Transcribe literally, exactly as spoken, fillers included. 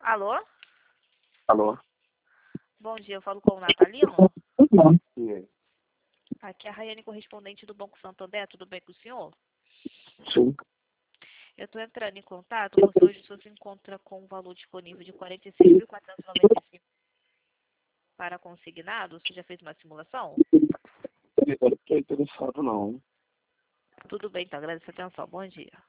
Alô? Alô? Bom dia, eu falo com o Natalino. E aí? Aqui é a Raiane, correspondente do Banco Santander. Tudo bem com o senhor? Sim. Eu estou entrando em contato porque hoje o senhor se encontra com um valor disponível de quarenta e seis mil quatrocentos e noventa e cinco para consignado. Você já fez uma simulação? Eu não estou interessado, não. Tudo bem, então. Agradeço a atenção. Bom dia.